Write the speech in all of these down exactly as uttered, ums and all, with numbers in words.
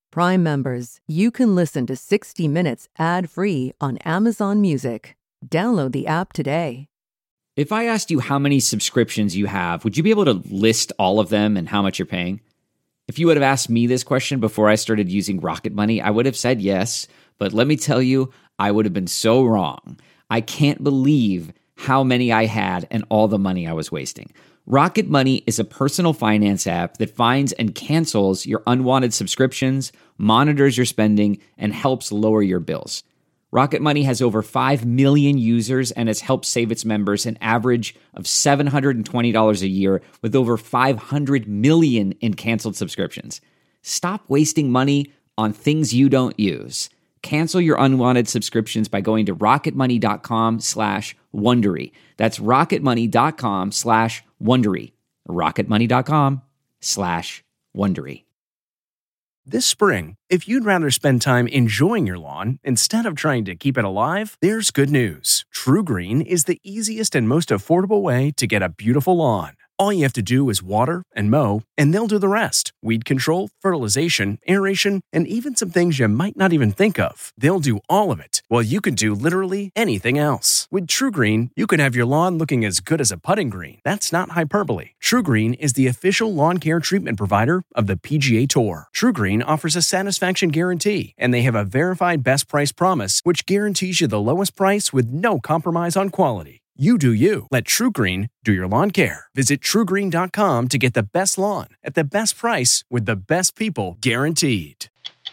Prime members, you can listen to sixty minutes ad-free on Amazon Music. Download the app today. If I asked you how many subscriptions you have, would you be able to list all of them and how much you're paying? If you would have asked me this question before I started using Rocket Money, I would have said yes, but let me tell you, I would have been so wrong. I can't believe how many I had and all the money I was wasting. Rocket Money is a personal finance app that finds and cancels your unwanted subscriptions, monitors your spending, and helps lower your bills. Rocket Money has over five million users and has helped save its members an average of seven hundred twenty dollars a year with over five hundred million in canceled subscriptions. Stop wasting money on things you don't use. Cancel your unwanted subscriptions by going to rocketmoney.com slash Wondery. That's rocketmoney.com slash Wondery. rocketmoney.com slash Wondery. This spring, if you'd rather spend time enjoying your lawn instead of trying to keep it alive, there's good news. True Green is the easiest and most affordable way to get a beautiful lawn. All you have to do is water and mow, and they'll do the rest. Weed control, fertilization, aeration, and even some things you might not even think of. They'll do all of it, while you can do literally anything else. With True Green, you can have your lawn looking as good as a putting green. That's not hyperbole. True Green is the official lawn care treatment provider of the P G A Tour. True Green offers a satisfaction guarantee, and they have a verified best price promise, which guarantees you the lowest price with no compromise on quality. You do you. Let True Green do your lawn care. Visit true green dot com to get the best lawn at the best price with the best people guaranteed.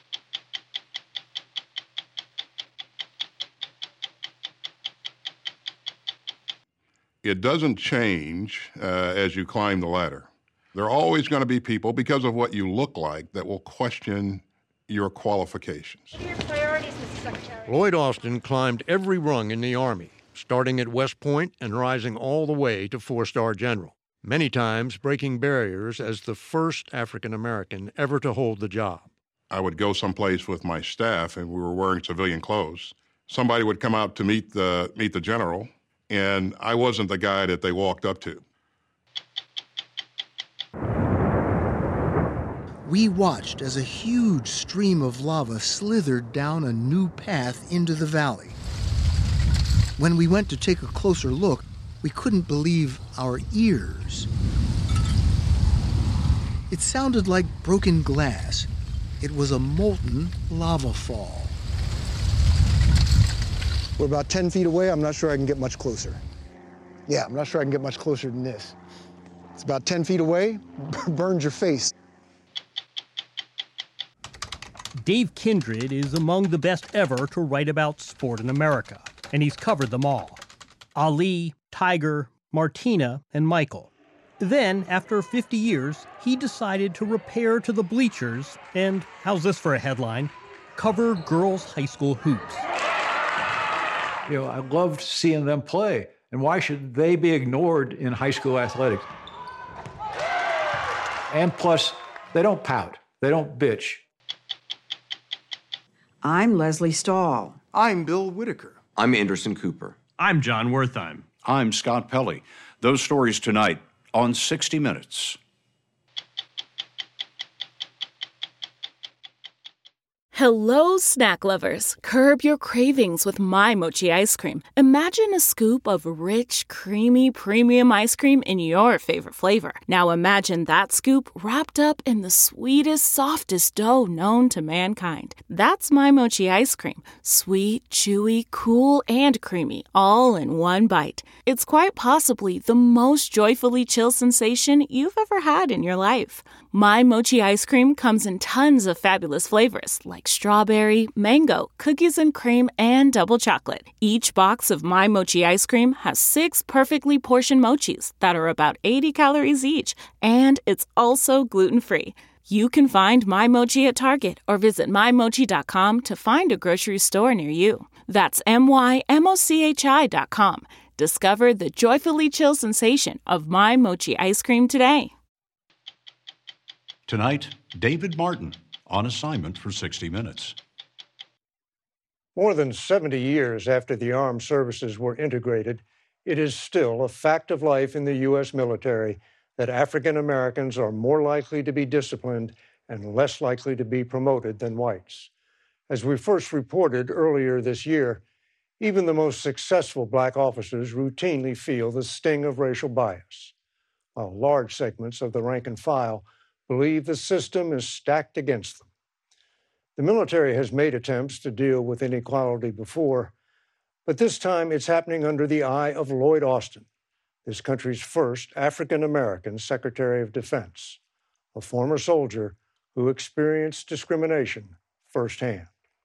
It doesn't change uh, as you climb the ladder. There are always going to be people, because of what you look like, that will question your qualifications. What are your priorities, Mister Secretary? Lloyd Austin climbed every rung in the Army, starting at West Point and rising all the way to four-star general, many times breaking barriers as the first African-American ever to hold the job. I would go someplace with my staff, and we were wearing civilian clothes. Somebody would come out to meet the, meet the general, and I wasn't the guy that they walked up to. We watched as a huge stream of lava slithered down a new path into the valley. When we went to take a closer look, we couldn't believe our ears. It sounded like broken glass. It was a molten lava fall. We're about ten feet away. I'm not sure I can get much closer. Yeah, I'm not sure I can get much closer than this. It's about ten feet away. Burns your face. Dave Kindred is among the best ever to write about sport in America, and he's covered them all. Ali, Tiger, Martina, and Michael. Then, after fifty years, he decided to repair to the bleachers and, how's this for a headline, cover girls' high school hoops. You know, I loved seeing them play, and why should they be ignored in high school athletics? And plus, they don't pout. They don't bitch. I'm Leslie Stahl. I'm Bill Whitaker. I'm Anderson Cooper. I'm John Wertheim. I'm Scott Pelley. Those stories tonight on sixty minutes. Hello, snack lovers. Curb your cravings with My Mochi ice cream. Imagine a scoop of rich, creamy, premium ice cream in your favorite flavor. Now imagine that scoop wrapped up in the sweetest, softest dough known to mankind. That's My Mochi ice cream. Sweet, chewy, cool, and creamy, all in one bite. It's quite possibly the most joyfully chill sensation you've ever had in your life. My Mochi ice cream comes in tons of fabulous flavors like strawberry, mango, cookies and cream, and double chocolate. Each box of My Mochi ice cream has six perfectly portioned mochis that are about eighty calories each, and it's also gluten-free. You can find My Mochi at Target or visit my mochi dot com to find a grocery store near you. That's M Y M O C H I dot com. Discover the joyfully chill sensation of My Mochi ice cream today. Tonight, David Martin on assignment for sixty minutes. More than seventy years after the armed services were integrated, it is still a fact of life in the U S military that African Americans are more likely to be disciplined and less likely to be promoted than whites. As we first reported earlier this year, even the most successful black officers routinely feel the sting of racial bias, while large segments of the rank and file believe the system is stacked against them. The military has made attempts to deal with inequality before, but this time it's happening under the eye of Lloyd Austin, this country's first African-American Secretary of Defense, a former soldier who experienced discrimination firsthand.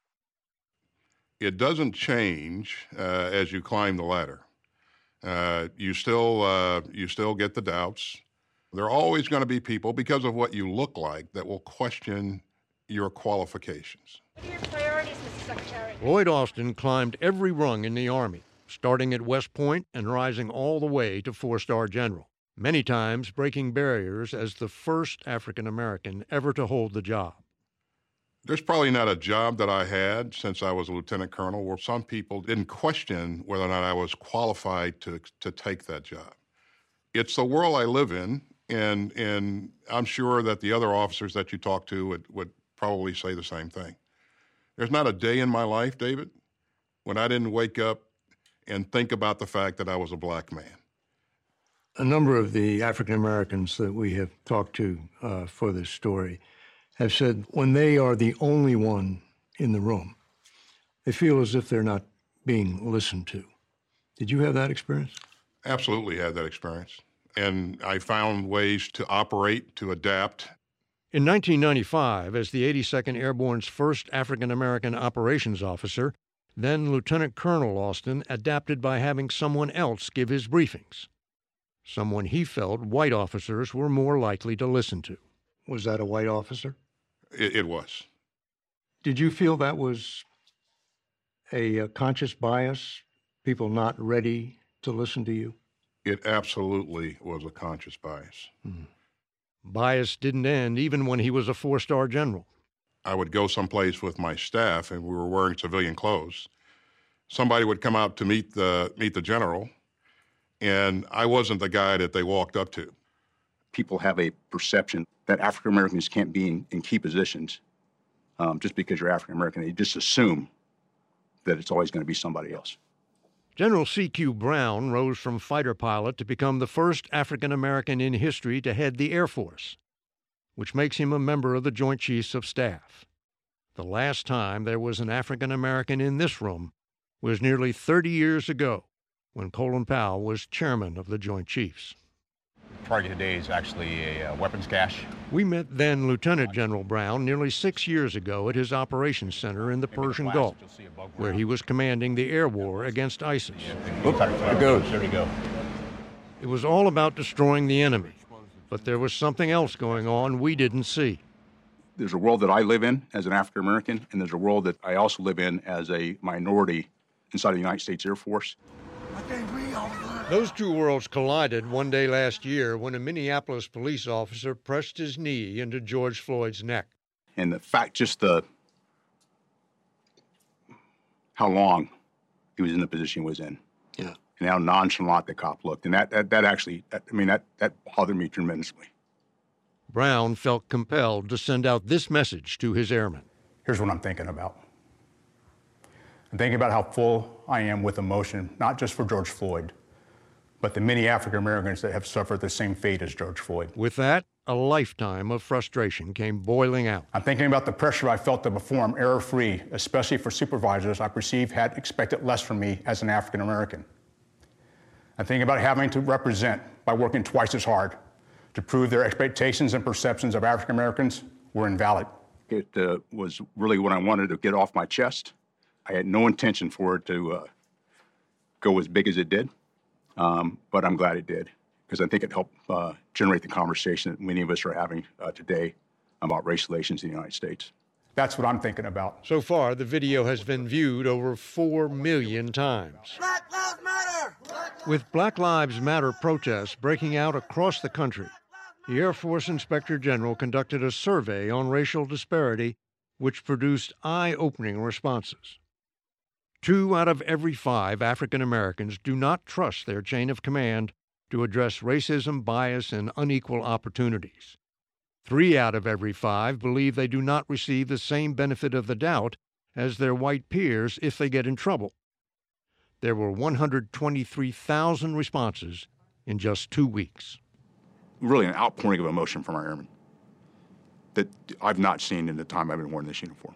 It doesn't change uh, as you climb the ladder. Uh, you still uh, you still get the doubts. There are always going to be people, because of what you look like, that will question your qualifications. What are your priorities, Mister Secretary? Lloyd Austin climbed every rung in the Army, starting at West Point and rising all the way to four-star general, many times breaking barriers as the first African-American ever to hold the job. There's probably not a job that I had since I was a lieutenant colonel where some people didn't question whether or not I was qualified to, to take that job. It's the world I live in, and, and I'm sure that the other officers that you talk to would, would probably say the same thing. There's not a day in my life, David, when I didn't wake up and think about the fact that I was a black man. A number of the African Americans that we have talked to uh, for this story have said when they are the only one in the room, they feel as if they're not being listened to. Did you have that experience? Absolutely had that experience. And I found ways to operate, to adapt. In nineteen ninety-five, as the eighty-second Airborne's first African-American operations officer, then Lieutenant Colonel Austin adapted by having someone else give his briefings, someone he felt white officers were more likely to listen to. Was that a white officer? It, it was. Did you feel that was a, a conscious bias, people not ready to listen to you? It absolutely was a conscious bias. Hmm. Bias didn't end even when he was a four-star general. I would go someplace with my staff, and we were wearing civilian clothes. Somebody would come out to meet the meet the general, and I wasn't the guy that they walked up to. People have a perception that African Americans can't be in, in key positions um, just because you're African American. They just assume that it's always going to be somebody else. General C Q Brown rose from fighter pilot to become the first African American in history to head the Air Force, which makes him a member of the Joint Chiefs of Staff. The last time there was an African American in this room was nearly thirty years ago, when Colin Powell was chairman of the Joint Chiefs. Target today is actually a uh, weapons cache. We met then Lieutenant General Brown nearly six years ago at his operations center in the Persian Gulf, where he was commanding the air war against ISIS. Oops, there it goes. There we go. It was all about destroying the enemy, but there was something else going on we didn't see. There's a world that I live in as an African American, and there's a world that I also live in as a minority inside the United States Air Force. Those two worlds collided one day last year when a Minneapolis police officer pressed his knee into George Floyd's neck. And the fact, just the, how long he was in the position he was in. Yeah. And how nonchalant the cop looked. And that, that, that actually, that, I mean, that, that bothered me tremendously. Brown felt compelled to send out this message to his airmen. Here's what I'm thinking about. I'm thinking about how full I am with emotion, not just for George Floyd, but the many African Americans that have suffered the same fate as George Floyd. With that, a lifetime of frustration came boiling out. I'm thinking about the pressure I felt to perform error-free, especially for supervisors I perceive had expected less from me as an African American. I'm thinking about having to represent by working twice as hard to prove their expectations and perceptions of African Americans were invalid. It uh, was really what I wanted to get off my chest. I had no intention for it to uh, go as big as it did. Um, but I'm glad it did, because I think it helped uh, generate the conversation that many of us are having uh, today about race relations in the United States. That's what I'm thinking about. So far, the video has been viewed over four million times. Black Lives Matter! With Black Lives Matter protests breaking out across the country, the Air Force Inspector General conducted a survey on racial disparity, which produced eye-opening responses. Two out of every five African Americans do not trust their chain of command to address racism, bias, and unequal opportunities. Three out of every five believe they do not receive the same benefit of the doubt as their white peers if they get in trouble. There were one hundred twenty-three thousand responses in just two weeks. Really an outpouring of emotion from our airmen that I've not seen in the time I've been wearing this uniform.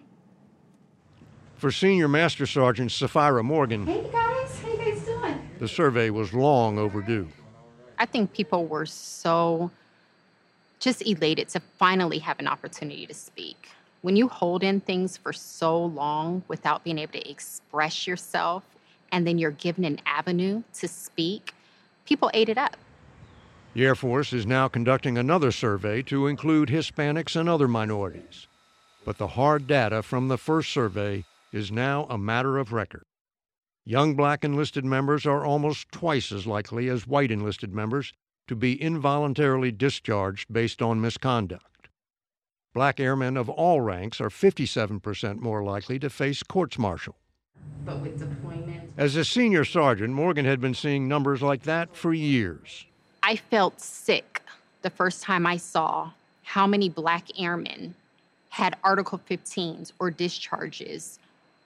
For Senior Master Sergeant Sapphira Morgan, hey guys, how you guys doing? The survey was long overdue. I think people were so just elated to finally have an opportunity to speak. When you hold in things for so long without being able to express yourself, and then you're given an avenue to speak, people ate it up. The Air Force is now conducting another survey to include Hispanics and other minorities. But the hard data from the first survey is now a matter of record. Young black enlisted members are almost twice as likely as white enlisted members to be involuntarily discharged based on misconduct. Black airmen of all ranks are fifty-seven percent more likely to face courts-martial. But with deployment... As a senior sergeant, Morgan had been seeing numbers like that for years. I felt sick the first time I saw how many black airmen had Article fifteens or discharges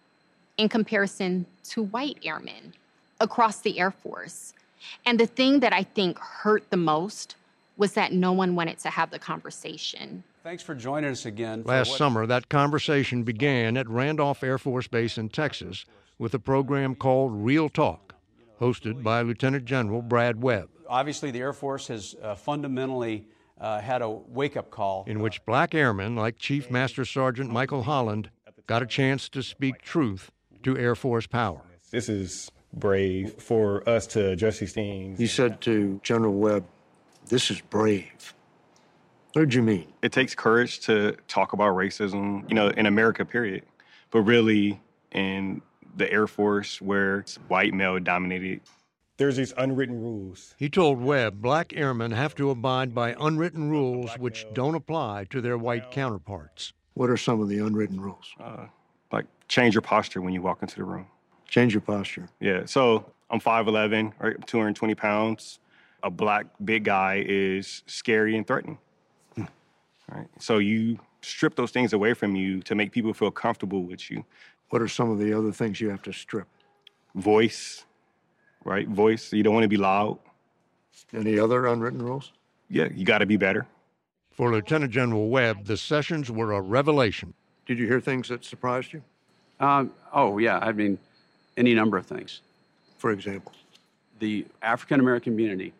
in comparison to white airmen across the Air Force. And the thing that I think hurt the most was that no one wanted to have the conversation. Thanks for joining us again. Last summer, that conversation began at Randolph Air Force Base in Texas with a program called Real Talk, hosted by Lieutenant General Brad Webb. Obviously, the Air Force has uh, fundamentally uh, had a wake-up call. In which black airmen like Chief Master Sergeant Michael Holland got a chance to speak truth to Air Force power. This is brave for us to address these things. He said to General Webb, "This is brave." What did you mean? It takes courage to talk about racism, you know, in America, period. But really, in the Air Force, where it's white male-dominated, there's these unwritten rules. He told Webb black airmen have to abide by unwritten rules which don't apply to their white counterparts. What are some of the unwritten rules? Uh, like, change your posture when you walk into the room. Change your posture. Yeah, so I'm five eleven, right, two hundred twenty pounds. A black big guy is scary and threatening. Hmm. Right? So you strip those things away from you to make people feel comfortable with you. What are some of the other things you have to strip? Voice, right? Voice. You don't want to be loud. Any other unwritten rules? Yeah, you got to be better. For Lieutenant General Webb, the sessions were a revelation. Did you hear things that surprised you? Um, oh, yeah. I mean, any number of things. For example? The African-American community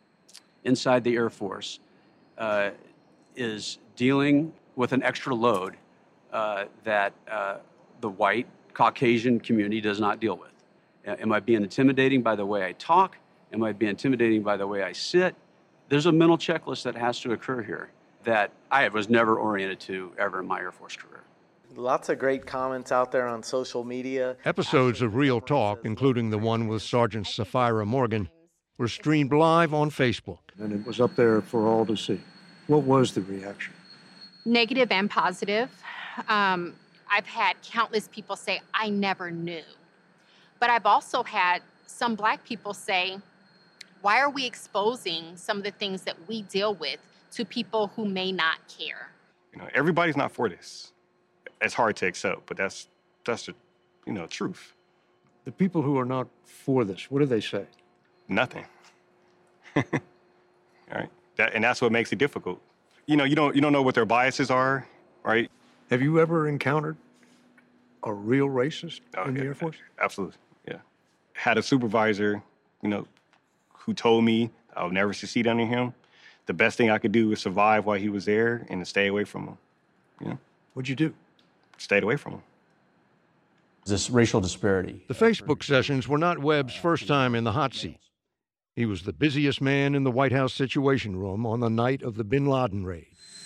inside the Air Force uh, is dealing with an extra load uh, that uh, the white Caucasian community does not deal with. Uh, am I being intimidating by the way I talk? Am I being intimidating by the way I sit? There's a mental checklist that has to occur here that I was never oriented to ever in my Air Force career. Lots of great comments out there on social media. Episodes of Real Talk, including the one with Sergeant Sapphira Morgan, were streamed live on Facebook. And it was up there for all to see. What was the reaction? Negative and positive. Um, I've had countless people say, I never knew. But I've also had some black people say, why are we exposing some of the things that we deal with to people who may not care? You know, everybody's not for this. It's hard to accept, but that's that's the, you know, truth. The people who are not for this, what do they say? Nothing. All right, that, and that's what makes it difficult. You know, you don't you don't know what their biases are, right? Have you ever encountered a real racist oh, in yeah, the Air Force? Absolutely, yeah. Had a supervisor, you know, who told me I'll never succeed under him. The best thing I could do was survive while he was there and to stay away from him. You know? What'd you do? Stayed away from him. This racial disparity. The Facebook sessions were not Webb's first time in the hot seat. He was the busiest man in the White House Situation Room on the night of the bin Laden raid.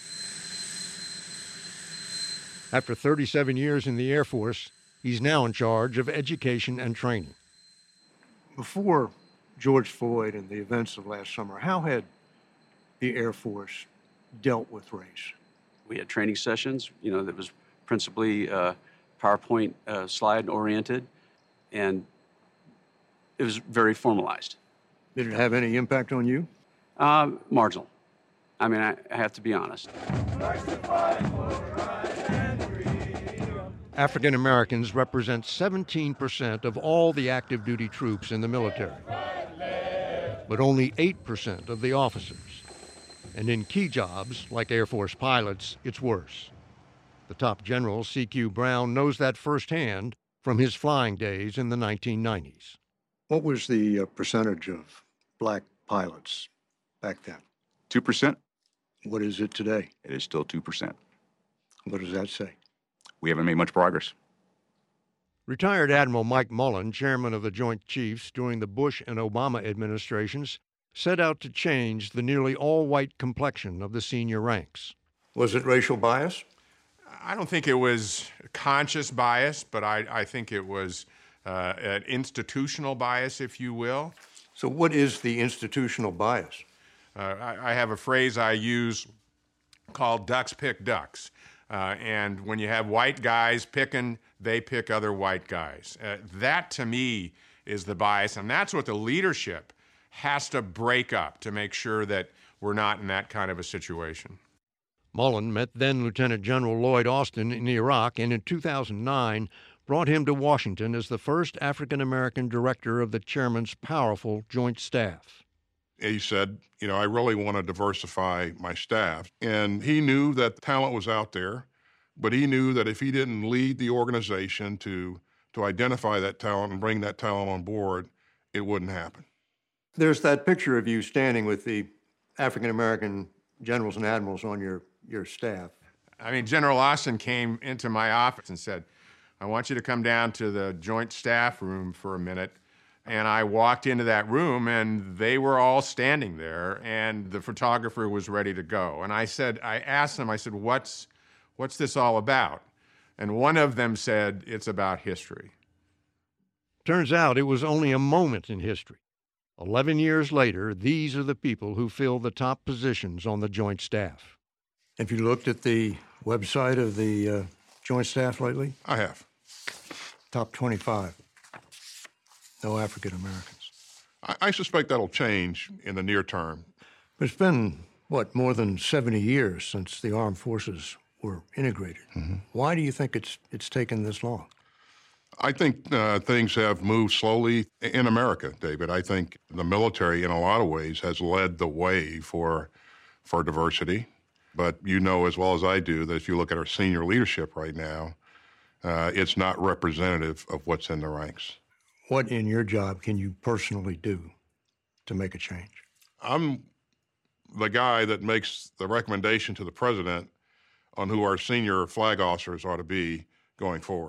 After thirty-seven years in the Air Force, he's now in charge of education and training. Before George Floyd and the events of last summer, how had the Air Force dealt with race? We had training sessions, you know, that was principally uh, PowerPoint uh, slide oriented, and it was very formalized. Did it have any impact on you? Uh, marginal. I mean, I, I have to be honest. African Americans represent seventeen percent of all the active duty troops in the military, but only eight percent of the officers. And in key jobs, like Air Force pilots, it's worse. The top general, C Q Brown, knows that firsthand from his flying days in the nineteen nineties. What was the uh, percentage of black pilots back then? two percent. What is it today? It is still two percent. What does that say? We haven't made much progress. Retired Admiral Mike Mullen, chairman of the Joint Chiefs during the Bush and Obama administrations, set out to change the nearly all-white complexion of the senior ranks. Was it racial bias? I don't think it was conscious bias, but I, I think it was uh, an institutional bias, if you will. So what is the institutional bias? Uh, I, I have a phrase I use called ducks pick ducks. Uh, and when you have white guys picking, they pick other white guys. Uh, that, to me, is the bias, and that's what the leadership has to break up to make sure that we're not in that kind of a situation. Mullen met then Lieutenant General Lloyd Austin in Iraq, and in two thousand nine brought him to Washington as the first African-American director of the chairman's powerful Joint Staff. He said, you know, I really want to diversify my staff. And he knew that talent was out there, but he knew that if he didn't lead the organization to, to identify that talent and bring that talent on board, it wouldn't happen. There's that picture of you standing with the African-American generals and admirals on your, your staff. I mean, General Austin came into my office and said, I want you to come down to the Joint Staff room for a minute. And I walked into that room, and they were all standing there, and the photographer was ready to go. And I said, I asked them, I said, what's, what's this all about? And one of them said, it's about history. Turns out it was only a moment in history. Eleven years later, these are the people who fill the top positions on the Joint Staff. Have you looked at the website of the uh, Joint Staff lately? I have. Top twenty-five. No African Americans. I, I suspect that'll change in the near term. It's been, what, more than seventy years since the armed forces were integrated. Mm-hmm. Why do you think it's it's taken this long? I think uh, things have moved slowly in America, David. I think the military, in a lot of ways, has led the way for for diversity. But you know as well as I do that if you look at our senior leadership right now, uh, it's not representative of what's in the ranks. What in your job can you personally do to make a change? I'm the guy that makes the recommendation to the president on who our senior flag officers ought to be going forward.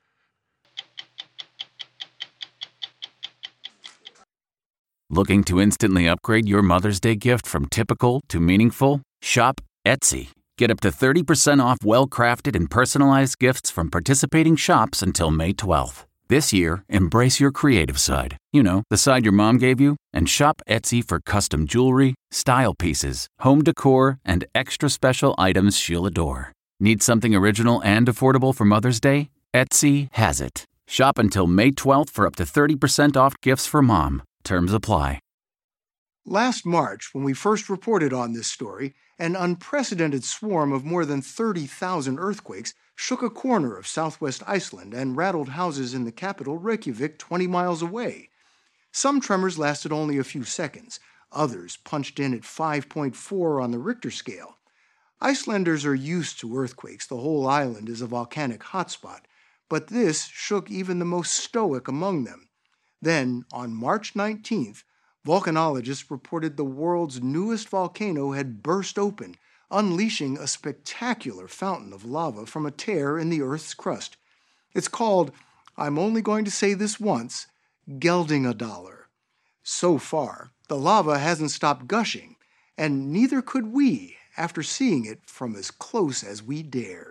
Looking to instantly upgrade your Mother's Day gift from typical to meaningful? Shop Etsy. Get up to thirty percent off well-crafted and personalized gifts from participating shops until May twelfth. This year, embrace your creative side. You know, the side your mom gave you. And shop Etsy for custom jewelry, style pieces, home decor, and extra special items she'll adore. Need something original and affordable for Mother's Day? Etsy has it. Shop until May twelfth for up to thirty percent off gifts for mom. Terms apply. Last March, when we first reported on this story, an unprecedented swarm of more than thirty thousand earthquakes shook a corner of southwest Iceland and rattled houses in the capital, Reykjavik, twenty miles away. Some tremors lasted only a few seconds. Others punched in at five point four on the Richter scale. Icelanders are used to earthquakes. The whole island is a volcanic hotspot. But this shook even the most stoic among them. Then, on March nineteenth, volcanologists reported the world's newest volcano had burst open, unleashing a spectacular fountain of lava from a tear in the Earth's crust. It's called, I'm only going to say this once, Geldingadalur. So far, the lava hasn't stopped gushing, and neither could we after seeing it from as close as we dared.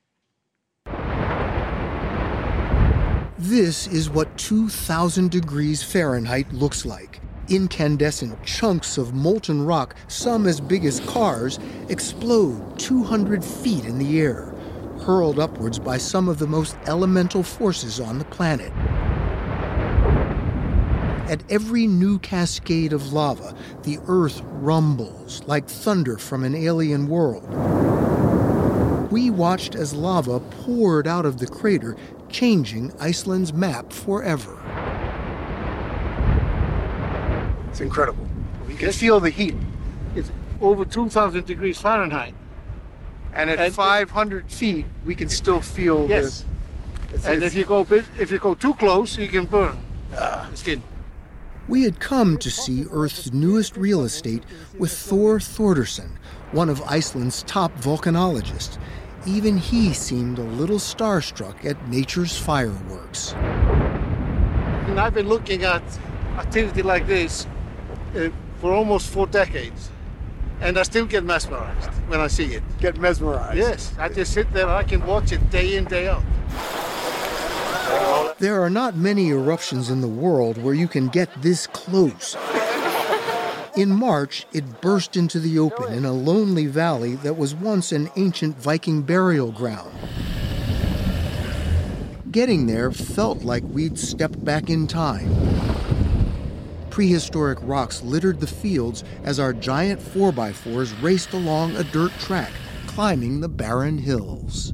This is what two thousand degrees Fahrenheit looks like. Incandescent chunks of molten rock, some as big as cars, explode two hundred feet in the air, hurled upwards by some of the most elemental forces on the planet. At every new cascade of lava, the earth rumbles like thunder from an alien world. We watched as lava poured out of the crater, changing Iceland's map forever. It's incredible. You can feel the heat. It's over two thousand degrees Fahrenheit. And at And- five hundred feet, we can still feel Yes. this. And if you go bit, if you go too close, you can burn uh, the skin. We had come to see Earth's newest real estate with Thor Thordarson, one of Iceland's top volcanologists. Even he seemed a little starstruck at nature's fireworks. And I've been looking at activity like this uh, for almost four decades. And I still get mesmerized when I see it. Get mesmerized? Yes. I just sit there and I can watch it day in, day out. There are not many eruptions in the world where you can get this close. In March, it burst into the open in a lonely valley that was once an ancient Viking burial ground. Getting there felt like we'd stepped back in time. Prehistoric rocks littered the fields as our giant four by fours raced along a dirt track, climbing the barren hills.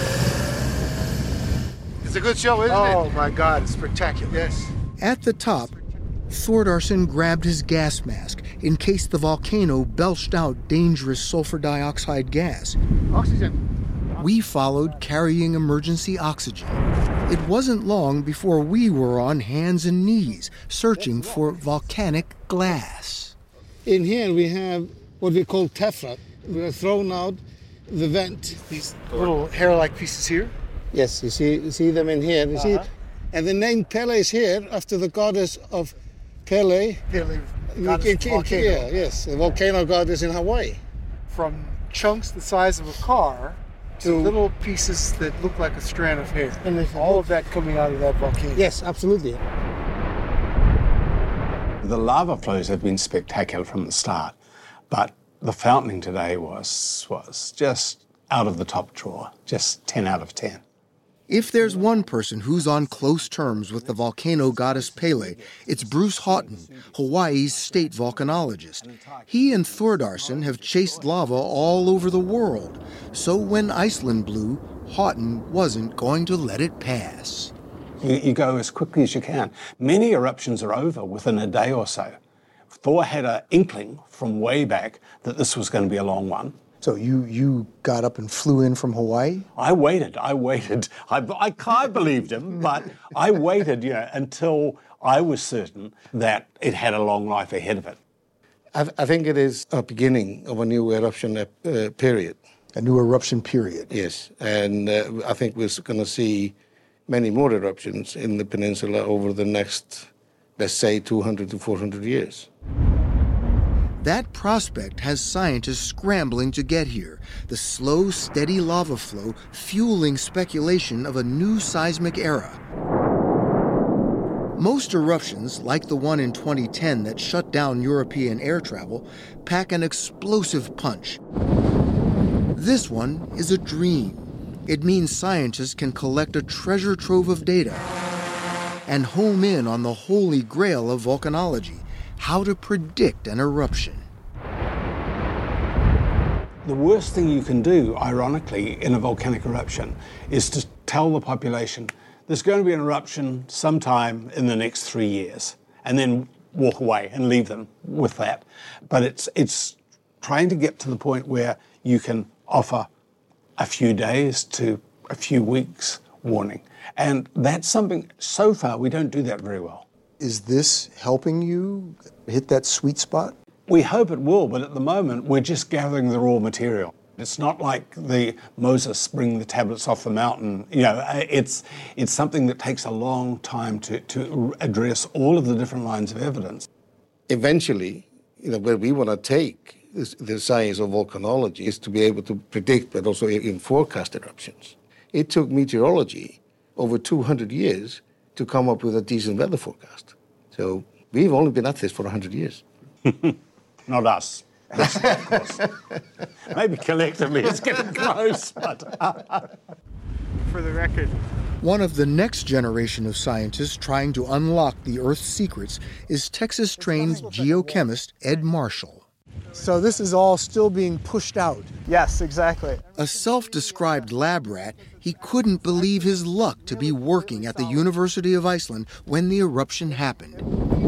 It's a good show, isn't Oh, it? Oh my God, it's spectacular. Yes. At the top, Thordarson grabbed his gas mask in case the volcano belched out dangerous sulfur dioxide gas. Oxygen. We followed, carrying emergency oxygen. It wasn't long before we were on hands and knees, searching for volcanic glass. In here we have what we call tephra. We have thrown out the vent. These little hair-like pieces here? Yes, you see, you see them in here. You see, Uh-huh. and the name Pele is here after the goddess of Pele. Pele, In- goddess in- of in- volcano. yeah, yes, the volcano goddess in Hawaii. From chunks the size of a car to little pieces that look like a strand of hair. And if you all look- of that coming out of that volcano. Yes, absolutely. The lava flows have been spectacular from the start, but the fountaining today was was just out of the top drawer, just ten out of ten. If there's one person who's on close terms with the volcano goddess Pele, it's Bruce Houghton, Hawaii's state volcanologist. He and Thordarson have chased lava all over the world, so when Iceland blew, Houghton wasn't going to let it pass. You, you go as quickly as you can. Many eruptions are over within a day or so. Thor had an inkling from way back that this was going to be a long one. So you, you got up and flew in from Hawaii? I waited, I waited. I, I, I believed him, but I waited, you know, until I was certain that it had a long life ahead of it. I, I think it is a beginning of a new eruption uh, period. A new eruption period? Yes, and uh, I think we're going to see many more eruptions in the peninsula over the next, let's say, two hundred to four hundred years. That prospect has scientists scrambling to get here, the slow, steady lava flow fueling speculation of a new seismic era. Most eruptions, like the one in twenty ten that shut down European air travel, pack an explosive punch. This one is a dream. It means scientists can collect a treasure trove of data and home in on the holy grail of volcanology, how to predict an eruption. The worst thing you can do, ironically, in a volcanic eruption is to tell the population there's going to be an eruption sometime in the next three years, and then walk away and leave them with that. But it's it's trying to get to the point where you can offer a few days to a few weeks warning. And that's something, so far, we don't do that very well. Is this helping you hit that sweet spot? We hope it will, but at the moment, we're just gathering the raw material. It's not like the Moses bringing the tablets off the mountain. You know, it's it's something that takes a long time to, to address all of the different lines of evidence. Eventually, you know, where we want to take this, the science of volcanology is to be able to predict, but also in forecast eruptions. It took meteorology over two hundred years to come up with a decent weather forecast. So we've only been at this for one hundred years. Not us. Maybe collectively it's getting close, but... For the record, One of the next generation of scientists trying to unlock the Earth's secrets is Texas-trained geochemist Ed Marshall. So this is all still being pushed out? Yes, exactly. A self-described lab rat, he couldn't believe his luck to be working at the University of Iceland when the eruption happened.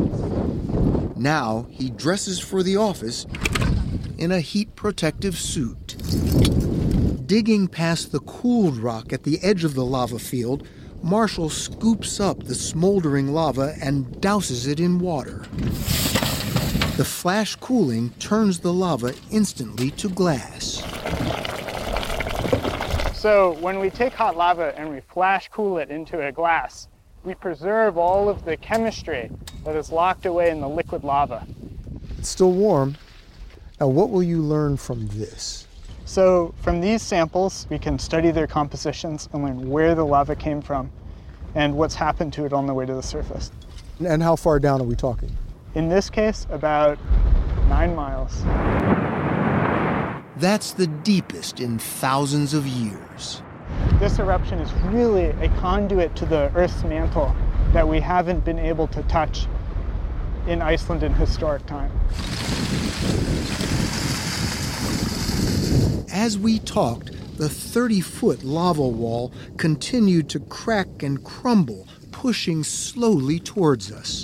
Now he dresses for the office in a heat-protective suit. Digging past the cooled rock at the edge of the lava field, Marshall scoops up the smoldering lava and douses it in water. The flash cooling turns the lava instantly to glass. So when we take hot lava and we flash cool it into a glass, we preserve all of the chemistry that is locked away in the liquid lava. It's still warm. Now, what will you learn from this? So from these samples, we can study their compositions and learn where the lava came from and what's happened to it on the way to the surface. And how far down are we talking? In this case, about nine miles. That's the deepest in thousands of years. This eruption is really a conduit to the Earth's mantle that we haven't been able to touch in Iceland in historic time. As we talked, the thirty-foot lava wall continued to crack and crumble, pushing slowly towards us.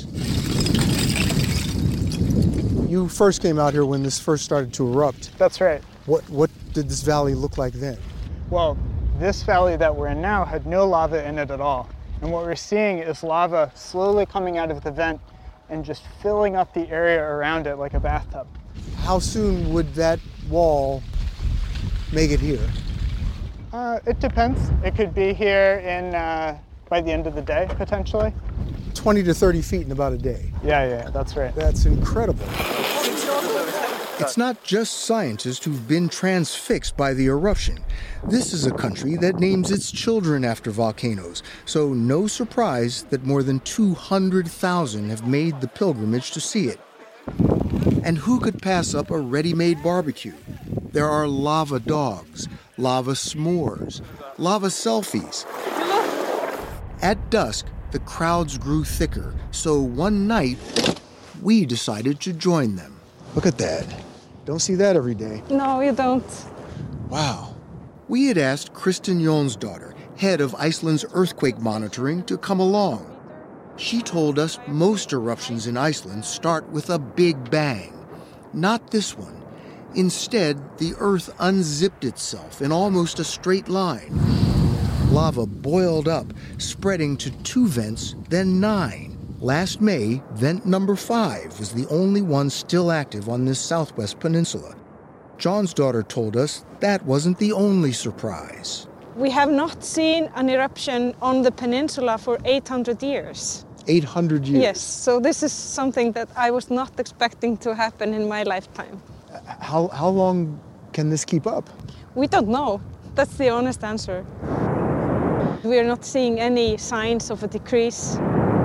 You first came out here when this first started to erupt. That's right. What, what did this valley look like then? Well, this valley that we're in now had no lava in it at all. And what we're seeing is lava slowly coming out of the vent and just filling up the area around it like a bathtub. How soon would that wall make it here? Uh, it depends. It could be here in uh, by the end of the day, potentially. twenty to thirty feet in about a day. Yeah, yeah, that's right. That's incredible. It's not just scientists who've been transfixed by the eruption. This is a country that names its children after volcanoes, so no surprise that more than two hundred thousand have made the pilgrimage to see it. And who could pass up a ready-made barbecue? There are lava dogs, lava s'mores, lava selfies. At dusk, the crowds grew thicker, so one night, we decided to join them. Look at that. Don't see that every day. No, you don't. Wow. We had asked Kristen Jónsdóttir, head of Iceland's earthquake monitoring, to come along. She told us most eruptions in Iceland start with a big bang. Not this one. Instead, the earth unzipped itself in almost a straight line. Lava boiled up, spreading to two vents, then nine. Last May, vent number five was the only one still active on this southwest peninsula. Jónsdóttir told us that wasn't the only surprise. We have not seen an eruption on the peninsula for eight hundred years. eight hundred years? Yes, so this is something that I was not expecting to happen in my lifetime. How, how long can this keep up? We don't know. That's the honest answer. We are not seeing any signs of a decrease.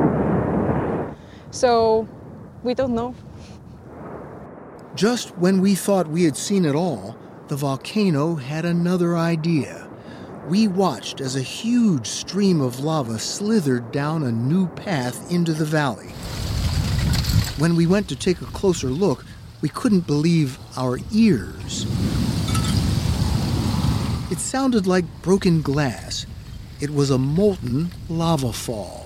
So we don't know. Just when we thought we had seen it all, the volcano had another idea. We watched as a huge stream of lava slithered down a new path into the valley. When we went to take a closer look, we couldn't believe our ears. It sounded like broken glass. It was a molten lava fall.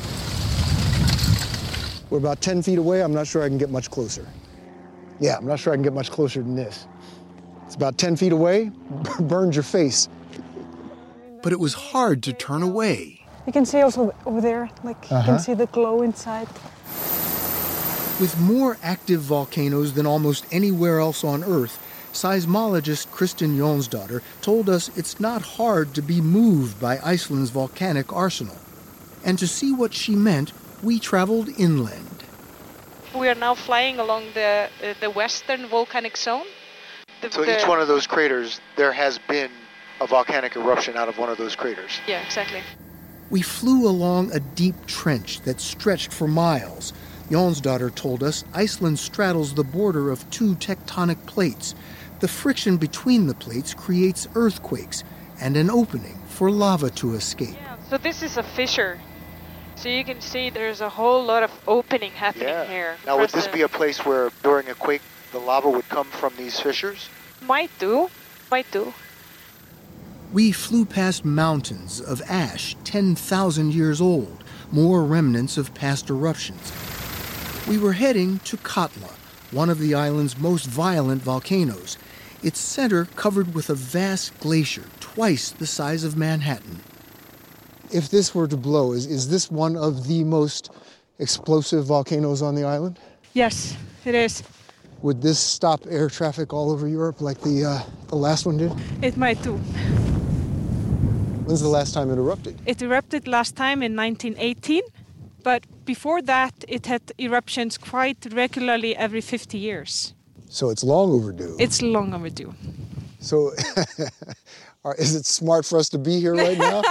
We're about ten feet away. I'm not sure I can get much closer. Yeah, I'm not sure I can get much closer than this. It's about ten feet away, burns your face. But it was hard to turn away. You can see also over there, like Uh-huh. you can see the glow inside. With more active volcanoes than almost anywhere else on Earth, seismologist Kristen Jónsdóttir told us it's not hard to be moved by Iceland's volcanic arsenal. And to see what she meant, we traveled inland. We are now flying along the uh, the western volcanic zone. The, So the, each one of those craters, there has been a volcanic eruption out of one of those craters. Yeah, exactly. We flew along a deep trench that stretched for miles. Jónsdóttir told us Iceland straddles the border of two tectonic plates. The friction between the plates creates earthquakes and an opening for lava to escape. Yeah, So this is a fissure. So you can see there's a whole lot of opening happening Yeah. here. Now, would this Present. be a place where during a quake the lava would come from these fissures? Might do. Might do. We flew past mountains of ash ten thousand years old, more remnants of past eruptions. We were heading to Katla, one of the island's most violent volcanoes, its center covered with a vast glacier twice the size of Manhattan. If this were to blow, is, is this one of the most explosive volcanoes on the island? Yes, it is. Would this stop air traffic all over Europe like the, uh, the last one did? It might do. When's the last time it erupted? It erupted last time in nineteen eighteen, but before that it had eruptions quite regularly every fifty years. So it's long overdue. It's long overdue. So are- is it smart for us to be here right now?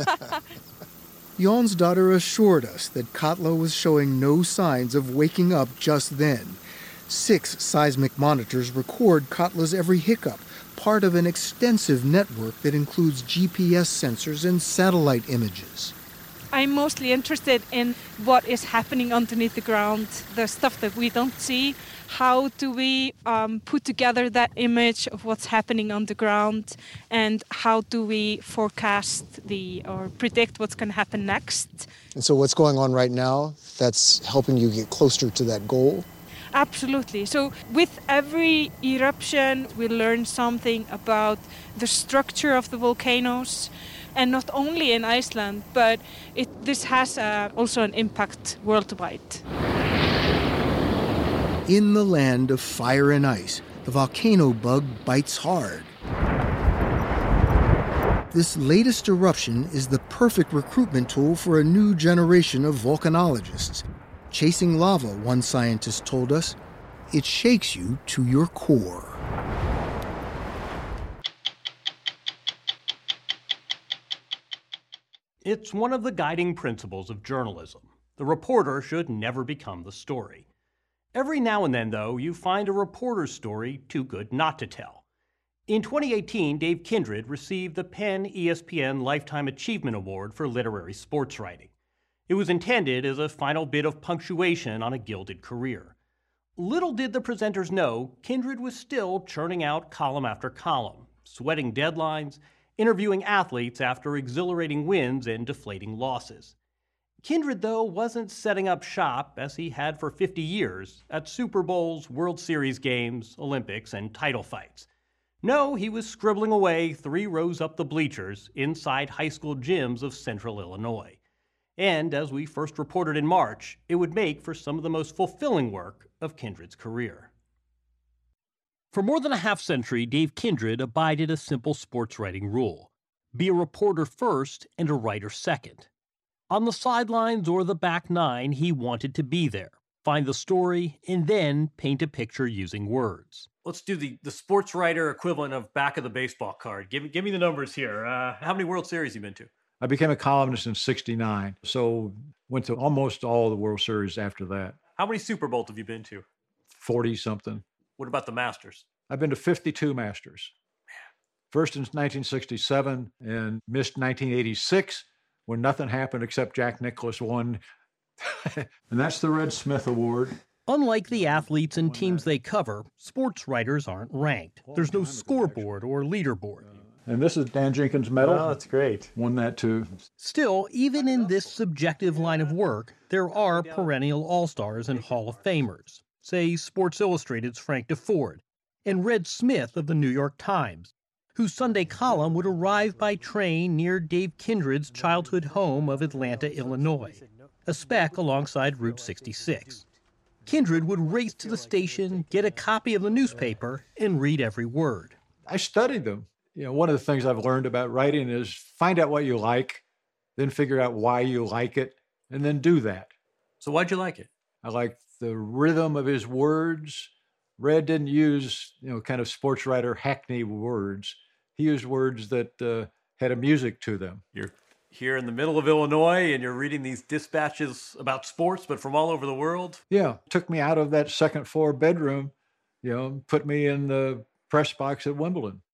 Jon's daughter assured us that Katla was showing no signs of waking up just then. Six seismic monitors record Katla's every hiccup, part of an extensive network that includes G P S sensors and satellite images. I'm mostly interested in what is happening underneath the ground, the stuff that we don't see. How do we um, put together that image of what's happening on the ground, and how do we forecast the or predict what's going to happen next? And so what's going on right now that's helping you get closer to that goal? Absolutely. So with every eruption, we learn something about the structure of the volcanoes, and not only in Iceland, but it, this has uh, also an impact worldwide. In the land of fire and ice, the volcano bug bites hard. This latest eruption is the perfect recruitment tool for a new generation of volcanologists. Chasing lava, one scientist told us, it shakes you to your core. It's one of the guiding principles of journalism. The reporter should never become the story. Every now and then, though, you find a reporter's story too good not to tell. In twenty eighteen, Dave Kindred received the Penn E S P N Lifetime Achievement Award for literary sports writing. It was intended as a final bit of punctuation on a gilded career. Little did the presenters know, Kindred was still churning out column after column, sweating deadlines, interviewing athletes after exhilarating wins and deflating losses. Kindred, though, wasn't setting up shop, as he had for fifty years, at Super Bowls, World Series games, Olympics, and title fights. No, he was scribbling away three rows up the bleachers inside high school gyms of central Illinois. And, as we first reported in March, it would make for some of the most fulfilling work of Kindred's career. For more than a half century, Dave Kindred abided a simple sports writing rule: be a reporter first and a writer second. On the sidelines or the back nine, he wanted to be there, find the story, and then paint a picture using words. Let's do the, the sports writer equivalent of back of the baseball card. Give, give me the numbers here. Uh, how many World Series have you been to? I became a columnist in sixty-nine, so went to almost all the World Series after that. How many Super Bowls have you been to? forty-something. What about the Masters? I've been to fifty-two Masters. First in nineteen sixty-seven and missed nineteen eighty-six when nothing happened except Jack Nicklaus won. And that's the Red Smith Award. Unlike the athletes and teams they cover, sports writers aren't ranked. There's no scoreboard or leaderboard. And this is Dan Jenkins' medal. Oh, that's great. Won that too. Still, even in this subjective line of work, there are perennial all-stars and Hall of Famers. Say Sports Illustrated's Frank DeFord, and Red Smith of the New York Times, whose Sunday column would arrive by train near Dave Kindred's childhood home of Atlanta, Illinois, a speck alongside Route sixty-six. Kindred would race to the station, get a copy of the newspaper, and read every word. I studied them. You know, one of the things I've learned about writing is find out what you like, then figure out why you like it, and then do that. So why'd you like it? I liked the rhythm of his words. Red didn't use, you know, kind of sports writer hackney words. He used words that uh, had a music to them. You're here in the middle of Illinois, and you're reading these dispatches about sports, but from all over the world? Yeah, took me out of that second floor bedroom, you know, put me in the press box at Wimbledon.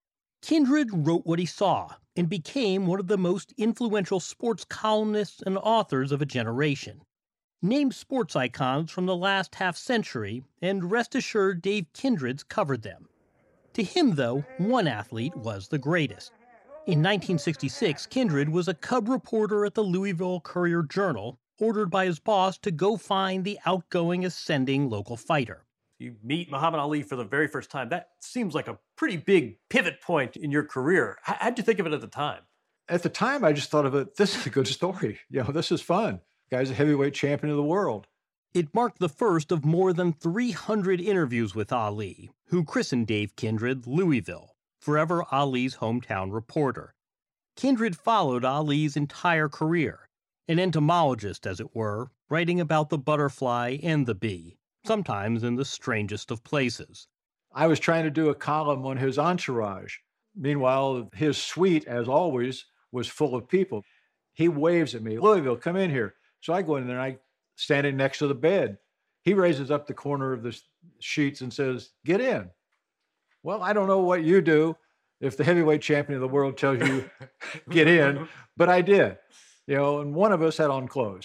Kindred wrote what he saw and became one of the most influential sports columnists and authors of a generation. Name sports icons from the last half-century, and rest assured Dave Kindred's covered them. To him, though, one athlete was the greatest. In nineteen sixty-six, Kindred was a cub reporter at the Louisville Courier-Journal, ordered by his boss to go find the outgoing ascending local fighter. You meet Muhammad Ali for the very first time. That seems like a pretty big pivot point in your career. How'd you think of it at the time? At the time, I just thought of it, this is a good story. You know, this is fun. Guy's a heavyweight champion of the world. It marked the first of more than three hundred interviews with Ali, who christened Dave Kindred Louisville, forever Ali's hometown reporter. Kindred followed Ali's entire career, an entomologist, as it were, writing about the butterfly and the bee, sometimes in the strangest of places. I was trying to do a column on his entourage. Meanwhile, his suite, as always, was full of people. He waves at me, Louisville, come in here. So I go in there and I standing next to the bed. He raises up the corner of the sheets and says, get in. Well, I don't know what you do if the heavyweight champion of the world tells you, get in, but I did. You know, and one of us had on clothes.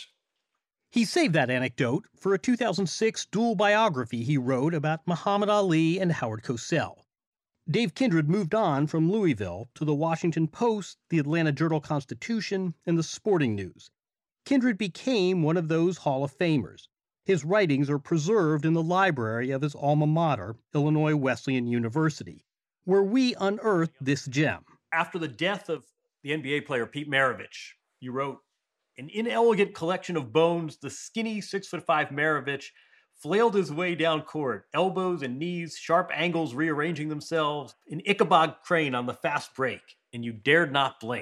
He saved that anecdote for a two thousand six dual biography he wrote about Muhammad Ali and Howard Cosell. Dave Kindred moved on from Louisville to the Washington Post, the Atlanta Journal-Constitution, and the Sporting News. Kindred became one of those Hall of Famers. His writings are preserved in the library of his alma mater, Illinois Wesleyan University, where we unearthed this gem. After the death of the N B A player Pete Maravich, you wrote, an inelegant collection of bones, the skinny six foot five Maravich flailed his way down court, elbows and knees, sharp angles rearranging themselves, an Ichabod Crane on the fast break, and you dared not blink.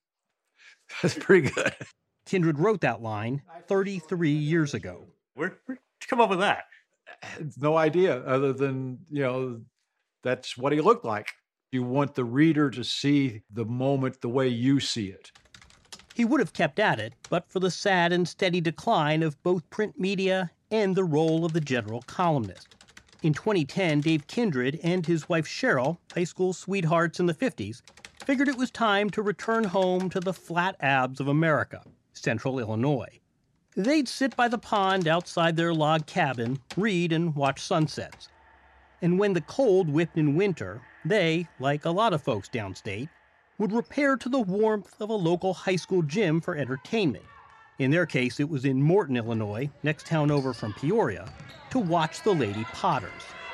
That's pretty good. Kindred wrote that line thirty-three years ago. Where, where'd you come up with that? No idea, other than, you know, that's what he looked like. You want the reader to see the moment the way you see it. He would have kept at it, but for the sad and steady decline of both print media and the role of the general columnist. In twenty ten, Dave Kindred and his wife Cheryl, high school sweethearts in the fifties, figured it was time to return home to the flat abs of America, central Illinois. They'd sit by the pond outside their log cabin, read and watch sunsets. And when the cold whipped in winter, they, like a lot of folks downstate, would repair to the warmth of a local high school gym for entertainment. In their case, it was in Morton, Illinois, next town over from Peoria, to watch the Lady Potters.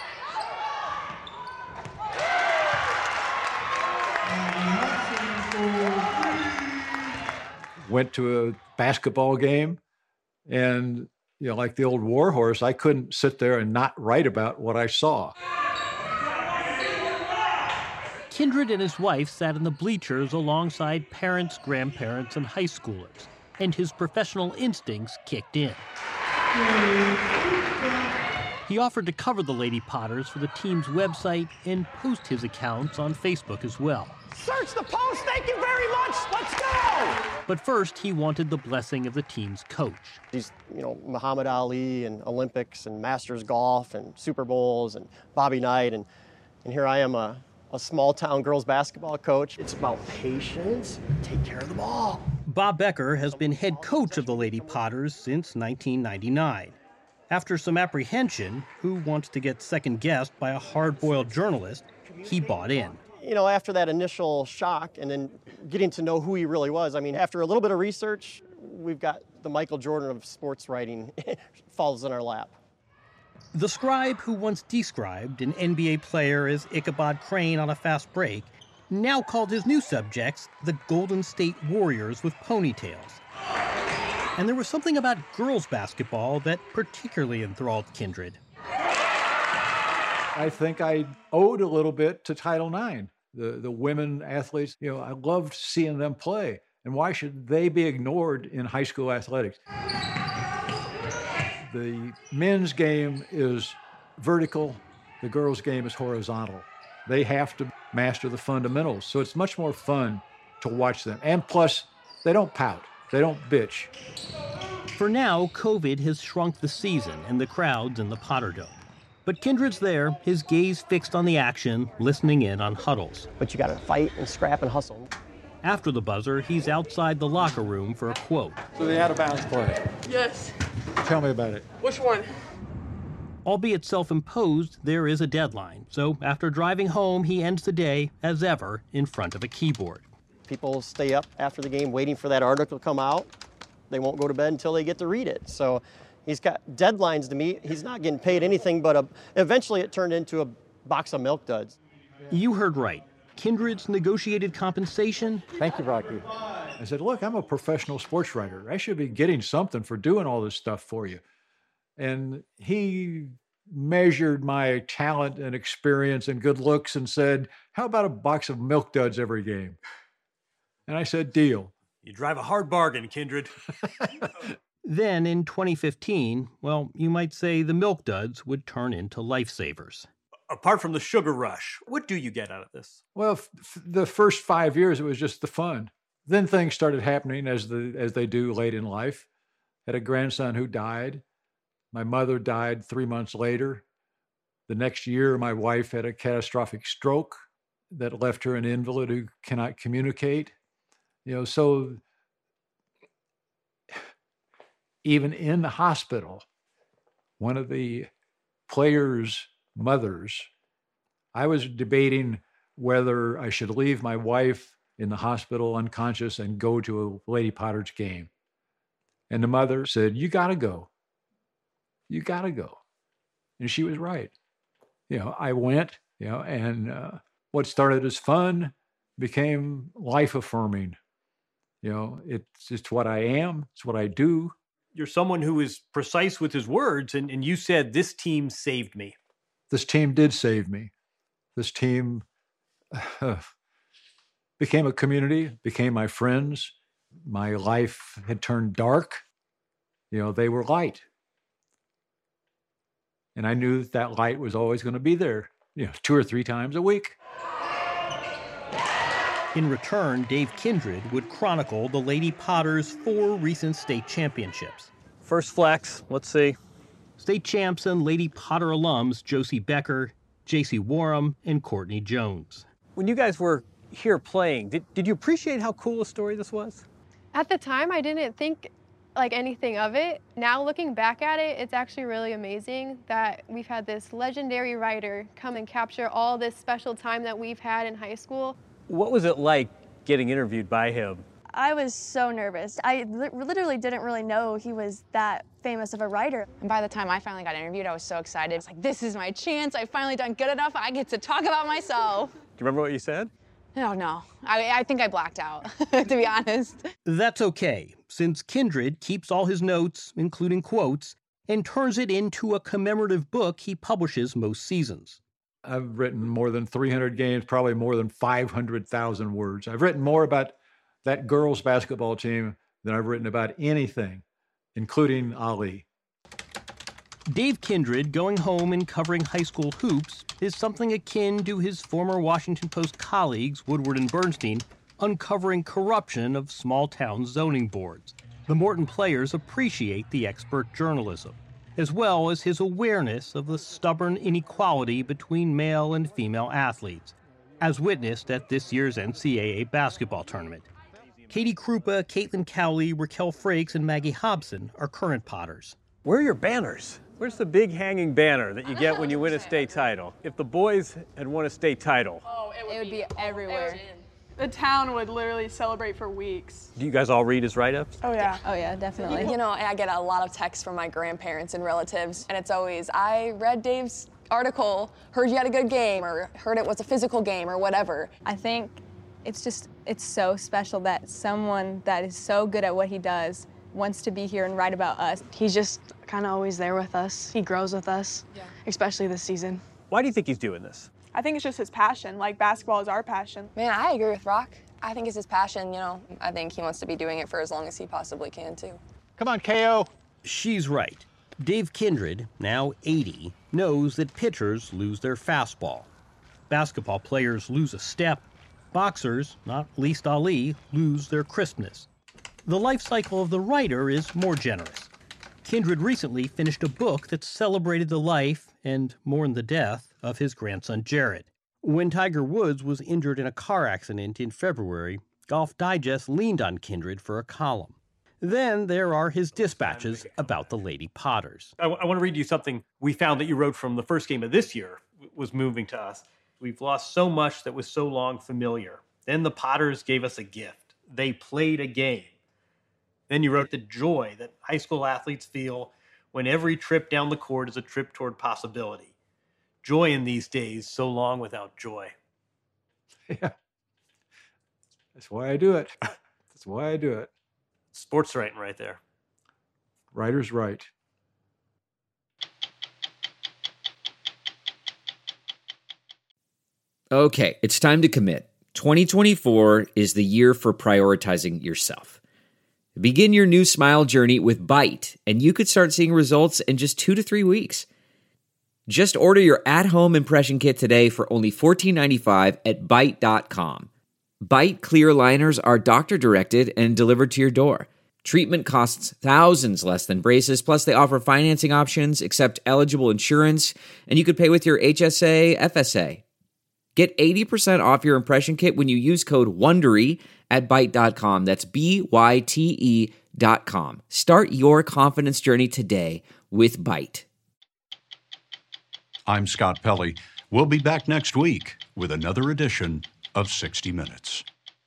Went to a basketball game, and, you know, like the old war horse, I couldn't sit there and not write about what I saw. Kindred and his wife sat in the bleachers alongside parents, grandparents, and high schoolers, and his professional instincts kicked in. He offered to cover the Lady Potters for the team's website and post his accounts on Facebook as well. Search the post, thank you very much, let's go! But first, he wanted the blessing of the team's coach. These, you know, Muhammad Ali and Olympics and Masters golf and Super Bowls and Bobby Knight, and, and here I am, a, a small-town girls basketball coach. It's about patience, take care of the ball. Bob Becker has been head coach of the Lady Potters since nineteen ninety-nine. After some apprehension, who wants to get second-guessed by a hard-boiled journalist, he bought in. You know, after that initial shock and then getting to know who he really was, I mean, after a little bit of research, we've got the Michael Jordan of sports writing falls in our lap. The scribe who once described an N B A player as Ichabod Crane on a fast break now called his new subjects the Golden State Warriors with ponytails. And there was something about girls' basketball that particularly enthralled Kindred. I think I owed a little bit to Title nine. The, the women athletes, you know, I loved seeing them play. And why should they be ignored in high school athletics? The men's game is vertical. The girls' game is horizontal. They have to master the fundamentals. So it's much more fun to watch them. And plus, they don't pout. They don't bitch. For now, COVID has shrunk the season and the crowds in the Potter Dome. But Kindred's there, his gaze fixed on the action, listening in on huddles. But you got to fight and scrap and hustle. After the buzzer, he's outside the locker room for a quote. So they had a bounce play. Yes. Tell me about it. Which one? Albeit self-imposed, there is a deadline. So after driving home, he ends the day, as ever, in front of a keyboard. People stay up after the game waiting for that article to come out. They won't go to bed until they get to read it. So he's got deadlines to meet. He's not getting paid anything, but a, eventually it turned into a box of Milk Duds. You heard right. Kindred's negotiated compensation. Thank you, Rocky. I said, look, I'm a professional sports writer. I should be getting something for doing all this stuff for you. And he measured my talent and experience and good looks and said, how about a box of Milk Duds every game? And I said, deal. You drive a hard bargain, Kindred. Then in twenty fifteen, well, you might say the Milk Duds would turn into lifesavers. Apart from the sugar rush, what do you get out of this? Well, f- the first five years, it was just the fun. Then things started happening as the as they do late in life. Had a grandson who died. My mother died three months later. The next year, my wife had a catastrophic stroke that left her an invalid who cannot communicate. You know, so even in the hospital, one of the players' mothers, I was debating whether I should leave my wife in the hospital unconscious and go to a Lady Potter's game. And the mother said, you got to go. You got to go. And she was right. You know, I went, you know, and uh, what started as fun became life-affirming. You know, it's it's what I am. It's what I do. You're someone who is precise with his words, and, and you said, this team saved me. This team did save me. This team uh, became a community, became my friends. My life had turned dark. You know, they were light. And I knew that that light was always going to be there, you know, two or three times a week. In return, Dave Kindred would chronicle the Lady Potters' four recent state championships. First flex, let's see. State champs and Lady Potter alums Josie Becker, J C Warham, and Courtney Jones. When you guys were here playing, did, did you appreciate how cool a story this was? At the time, I didn't think like anything of it. Now looking back at it, it's actually really amazing that we've had this legendary writer come and capture all this special time that we've had in high school. What was it like getting interviewed by him? I was so nervous. I li- literally didn't really know he was that famous of a writer. And by the time I finally got interviewed, I was so excited. It's like, this is my chance. I've finally done good enough. I get to talk about myself. Do you remember what you said? No, no. I, I think I blacked out, to be honest. That's okay, since Kindred keeps all his notes, including quotes, and turns it into a commemorative book he publishes most seasons. I've written more than three hundred games, probably more than five hundred thousand words. I've written more about that girls' basketball team than I've written about anything, including Ali. Dave Kindred going home and covering high school hoops is something akin to his former Washington Post colleagues, Woodward and Bernstein, uncovering corruption of small-town zoning boards. The Morton players appreciate the expert journalism, as well as his awareness of the stubborn inequality between male and female athletes, as witnessed at this year's N C double A basketball tournament. Katie Krupa, Caitlin Cowley, Raquel Frakes, and Maggie Hobson are current Potters. Where are your banners? Where's the big hanging banner that you get when you win a state title? If the boys had won a state title. Oh, it would, it would be, be everywhere. The town would literally celebrate for weeks. Do you guys all read his write-ups? Oh, yeah. Oh, yeah, definitely. You know, I get a lot of texts from my grandparents and relatives, and it's always, I read Dave's article, heard you had a good game, or heard it was a physical game, or whatever. I think it's just, it's so special that someone that is so good at what he does wants to be here and write about us. He's just kind of always there with us. He grows with us, yeah. Especially this season. Why do you think he's doing this? I think it's just his passion. Like, basketball is our passion. Man, I agree with Rock. I think it's his passion, you know. I think he wants to be doing it for as long as he possibly can, too. Come on, K O. She's right. Dave Kindred, now eighty, knows that pitchers lose their fastball. Basketball players lose a step. Boxers, not least Ali, lose their crispness. The life cycle of the writer is more generous. Kindred recently finished a book that celebrated the life and mourned the death of his grandson Jared. When Tiger Woods was injured in a car accident in February, Golf Digest leaned on Kindred for a column. Then there are his dispatches about the Lady Potters. I, w- I want to read you something we found that you wrote from the first game of this year. It was moving to us. We've lost so much that was so long familiar. Then the Potters gave us a gift. They played a game. Then you wrote the joy that high school athletes feel when every trip down the court is a trip toward possibility. Joy in these days, so long without joy. Yeah. That's why I do it. That's why I do it. Sports writing right there. Writer's right. Okay, it's time to commit. twenty twenty-four is the year for prioritizing yourself. Begin your new smile journey with Byte, and you could start seeing results in just two to three weeks. Just order your at-home impression kit today for only fourteen ninety-five at Byte dot com. Byte clear liners are doctor-directed and delivered to your door. Treatment costs thousands less than braces, plus they offer financing options, accept eligible insurance, and you could pay with your H S A, F S A. Get eighty percent off your impression kit when you use code WONDERY at Byte dot com. That's B Y T E dot com. Start your confidence journey today with Byte. I'm Scott Pelley. We'll be back next week with another edition of sixty minutes.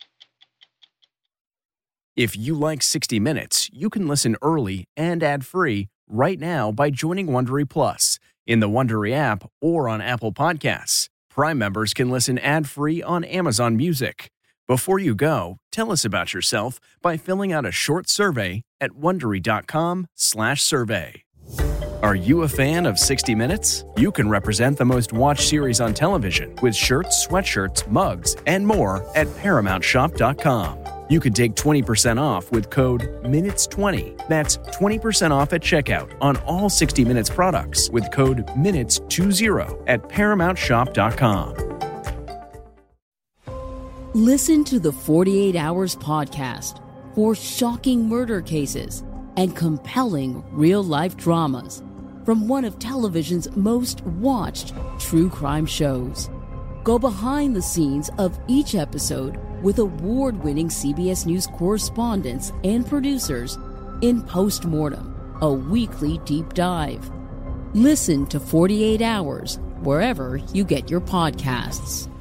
If you like sixty minutes, you can listen early and ad-free right now by joining Wondery Plus in the Wondery app or on Apple Podcasts. Prime members can listen ad-free on Amazon Music. Before you go, tell us about yourself by filling out a short survey at Wondery dot com slash survey. Are you a fan of sixty minutes? You can represent the most watched series on television with shirts, sweatshirts, mugs, and more at Paramount Shop dot com. You can take twenty percent off with code minutes twenty. That's twenty percent off at checkout on all sixty minutes products with code minutes twenty at Paramount Shop dot com. Listen to the forty-eight hours podcast for shocking murder cases and compelling real-life dramas from one of television's most watched true crime shows. Go behind the scenes of each episode with award-winning C B S News correspondents and producers in Postmortem, a weekly deep dive. Listen to forty-eight hours wherever you get your podcasts.